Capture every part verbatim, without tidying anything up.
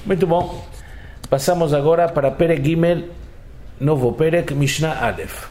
Muito bom. Passamos agora para Perek Gimel, novo Perek, Mishnah Aleph.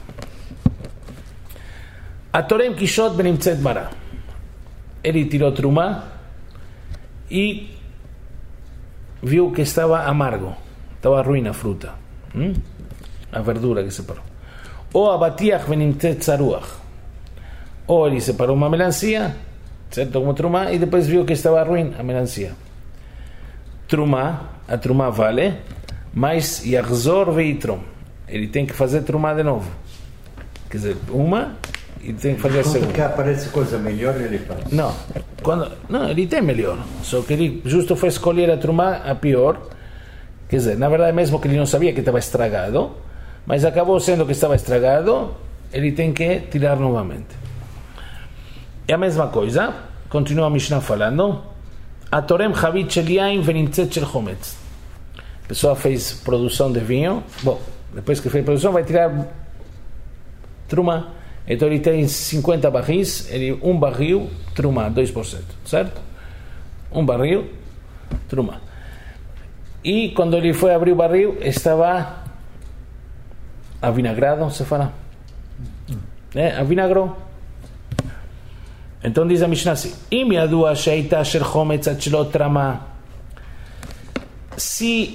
Atorem Kishot benimtzet Mara. Ele tirou truma e viu que estava amargo, estava ruim a fruta, hum? a verdura que separou. Ou abatiach benimtzet tzaruach. Ou ele separou uma melancia, certo, como truma, e depois viu que estava ruim a melancia. Truma, a truma vale, mas yachzor veitrom. Ele tem que fazer truma de novo. Quer dizer, uma e tem que fazer a segunda. Quando que aparece coisa melhor, ele faz. Não, quando, não, ele tem melhor. Só que ele justo foi escolher a truma a pior. Quer dizer, na verdade, mesmo que ele não sabia que estava estragado, mas acabou sendo que estava estragado, ele tem que tirar novamente. É a mesma coisa, continua a Mishnah falando, Atorem Chavit Shel Yain Venimtzet Shel Chometz. A pessoa fez produção de vinho, bom, depois que fez produção vai tirar truma, então ele tem cinquenta barris, ele, um barril, truma, dois por cento, certo? Um barril, truma. E quando ele foi abrir o barril, estava avinagrado, se fala? É, avinagrou. Então diz a Mishnah assim: Im yadua sheita shel chometz ad shelo trama. Se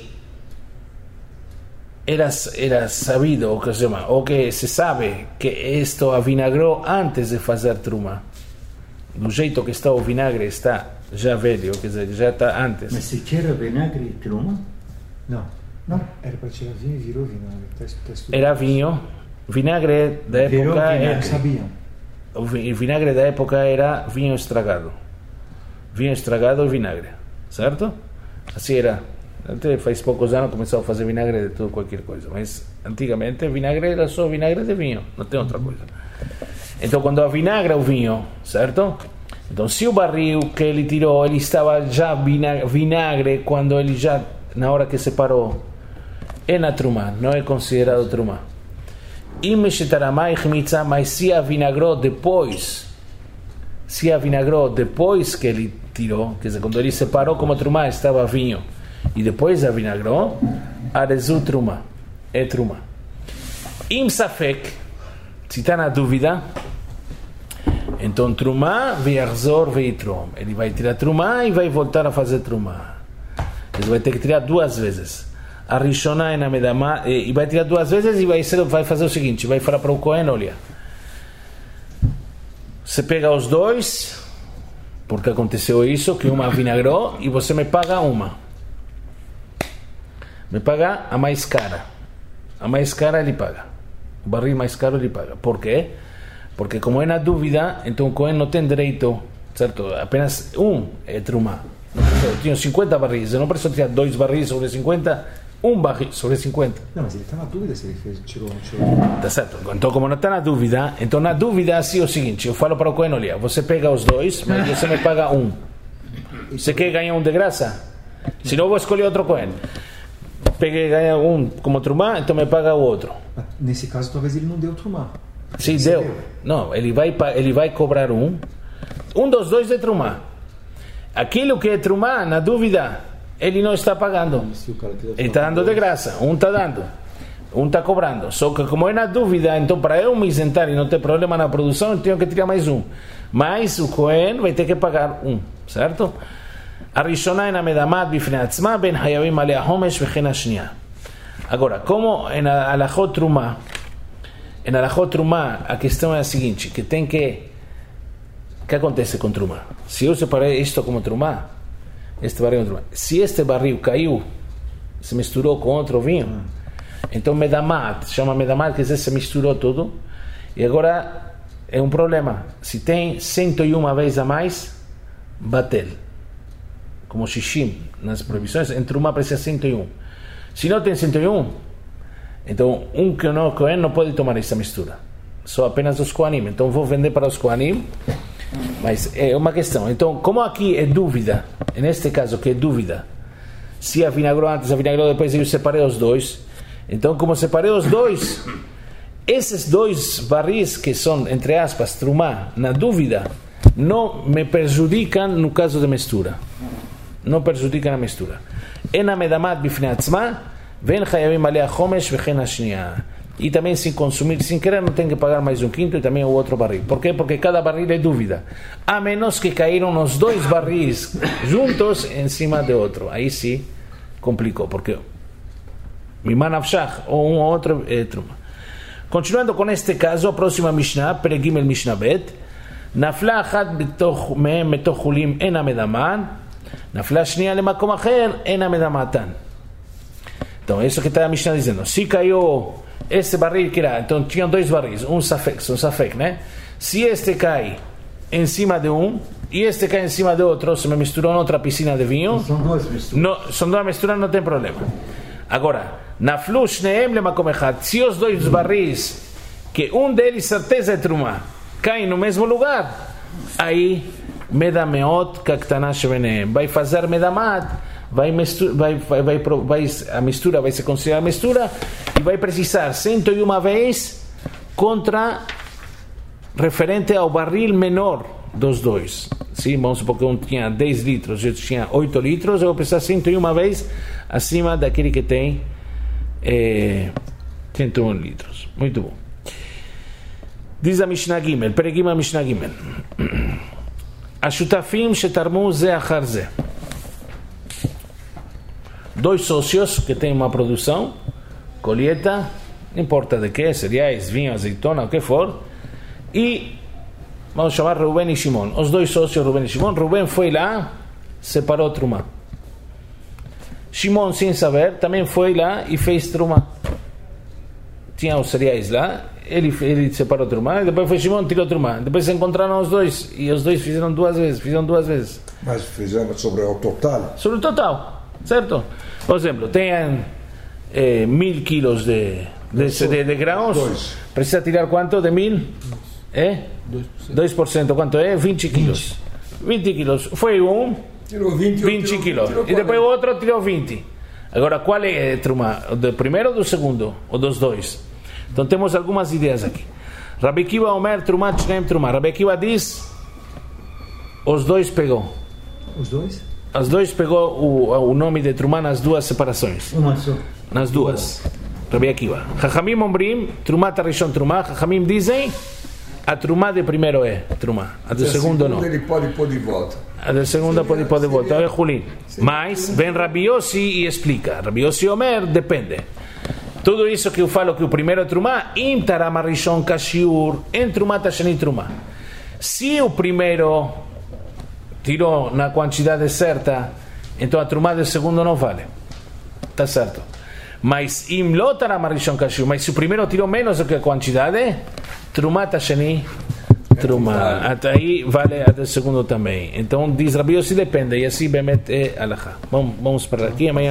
era, era sabido, o que se llama, o que se sabe que esto avinagrou antes de fazer truma, do jeito que está o vinagre, está já velho, quer dizer, já está antes. Mas se tira vinagre e truma? Não, não, era para tirar vinho e virou vinagre. Tá, tá era vinho, vinagre da época. Virou vinagre. É, sabiam. o vinagre da época era vinho estragado. Vinho estragado e vinagre, certo? Assim era. Até faz poucos anos começou a fazer vinagre de tudo, qualquer coisa. Mas antigamente vinagre era só vinagre de vinho, não tem outra coisa. Então quando avinagra o vinho, certo? Então se o barril que ele tirou, ele estava já vinagre quando ele já, na hora que separou, é na truma, não é considerado truma. Mas se avinagrou depois, se avinagrou depois que ele tirou, quer dizer, quando ele separou como truma estava vinho e depois avinagrou, arezu truma, é truma. Im safek, se está na dúvida, então truma ve'achzor ve'itrom, ele vai tirar truma e vai voltar a fazer truma. Ele vai ter que tirar duas vezes. A Rishona é na Medama, e vai tirar duas vezes e vai, ser, vai fazer o seguinte, vai falar para o Cohen, olha, você pega os dois, porque aconteceu isso, que uma vinagrou, e você me paga uma, me paga a mais cara, a mais cara ele paga, o barril mais caro ele paga. Por quê? Porque como é na dúvida, então o Cohen não tem direito, certo? Apenas um é truma. Eu tinha cinquenta barris, eu não preciso tirar dois barris sobre cinquenta, um barril sobre cinquenta. Não, mas ele está na dúvida se ele fez, tirou ou não tirou. Tá certo. Então, como não está na dúvida, então na dúvida assim é o seguinte, eu falo para o Cohen, olha, você pega os dois, mas você me paga um. Você quer ganhar um de graça? Se não, vou escolher outro Cohen. Peguei e ganha um como trumá, então me paga o outro. Nesse caso, talvez ele não deu trumá. Sim, deu. deu. Não, ele vai, ele vai cobrar um. Um dos dois é trumá. Aquilo que é trumá, na dúvida, ele não está pagando. Ele está dando de graça. Um está dando, um está cobrando. Só que como é na dúvida, então para eu me isentar e não ter problema na produção, eu tenho que tirar mais um. Mas o Cohen vai ter que pagar um, certo? A Rishona é na Medamat bifnei atzma ben hayavim alei hahomesh vechen hashniya. Agora, como em alachot trumá, em alachot trumá, a questão é a seguinte, que tem que... O que acontece com trumá? Se eu separei isto como trumá, este barril como trumá, se este barril caiu, se misturou com outro vinho, então medamat, chama medamat, quer dizer, se misturou tudo, e agora é um problema. Se tem cento e uma vezes a mais, batel. Como shishim, nas proibições, em trumá precisa cento e um. Se não tem cento e um, então um que não Cohen não pode tomar essa mistura. Só apenas os Kohanim. Então vou vender para os Kohanim. Mas é uma questão. Então, como aqui é dúvida, neste caso que é dúvida, se avinagrou antes, avinagrou depois, eu separei os dois. Então, como separei os dois, esses dois barris que são, entre aspas, trumá, na dúvida, não me prejudicam no caso de mistura. Não prejudicam a mistura. אין המדמת בפני עצמה, ואין חייבים עליה חומש וכן השנייה. E também sem consumir, sem querer, não tem que pagar mais um quinto e também o outro barril. Por quê? Porque cada barril é dúvida. A menos que caíram os dois barris juntos em cima de outro. Aí sim, complicou. Porque Mimanavshach, ou um ou outro, é truma. Continuando com este caso, a próxima Mishnah, Peregimel Mishnah Bet, נפלה אחת מהם מתוך חולים אין המדמן, נפלה שנייה למקום אחר אין המדמתן. Então, isso que está a Mishnah dizendo. Se caiu esse barril que era, então tinham dois barris, um safek, um safek, né? Se este cai em cima de um e este cai em cima de outro, se me misturou em outra piscina de vinho, São duas misturas. não, são duas misturas, não tem problema. Agora, naflu shneem lemakom echad, se os dois barris, que um deles certeza é truma, caem no mesmo lugar, aí medameot kaktana sheveneem, vai fazer medamat, vai, mistura, vai, vai, vai, vai, a mistura vai se considerar mistura e vai precisar cento e uma vez contra referente ao barril menor dos dois. Sim, vamos supor que um tinha dez litros e outro tinha oito litros, eu vou precisar cento e uma vez acima daquele que tem eh, cento e um litros. Muito bom. Diz a Mishnah Gimel, Peregim a Mishnah Gimel. השותפים שתרמו זה אחר זה. Dois sócios que têm uma produção, colheita, não importa de que, cereais, vinho, azeitona, o que for, e vamos chamar Rubén e Shimon. Os dois sócios, Rubén e Shimon. Rubén foi lá, separou truma. Shimon, sem saber, também foi lá e fez truma. Tinha os cereais lá, ele, ele separou truma, e depois foi Shimon, tirou truma. Depois se encontraram os dois, e os dois fizeram duas vezes, fizeram duas vezes. Mas fizeram sobre o total. Sobre o total, certo? Por exemplo, tem eh, mil quilos de, de, de, de grãos, dois. Precisa tirar quanto de mil? É? dois por cento, quanto é? vinte quilos. vinte quilos. Foi um, tirou vinte, vinte tirou, quilos. Tirou e depois o outro tirou vinte. Agora, qual é a truma? O do primeiro ou do segundo? Ou dos dois? Então temos algumas ideias aqui. Rabi Akiva Omer, truma, shneim truma. Rabi Akiva diz, os dois pegou. Os dois? As dois pegou o, o nome de truma nas duas separações. Uma só. Nas duas. Rabi Akiva. Chachamim ombrim, truma tarishon truma. Chachamim dizem, a truma de primeiro é truma. A de segundo não. Ele pode pôr de volta. A de segunda pode pôr de volta. É Julin. Mas vem Rabi Yossi e explica. Rabi Yossi Omer, depende. Tudo isso que eu falo que o primeiro é truma, im taram arishon kashiur, em truma tasheni truma. Se o primeiro tirou na quantidade certa, então a truma do segundo não vale. Está certo. Mas im lo taram arishon kashiur, mas se o primeiro tirou menos do que a quantidade, truma tasheni truma. Até aí vale a do segundo também. Então diz Rabi Yossi depende, e assim bemet é alahá. Vamos, vamos para aqui amanhã.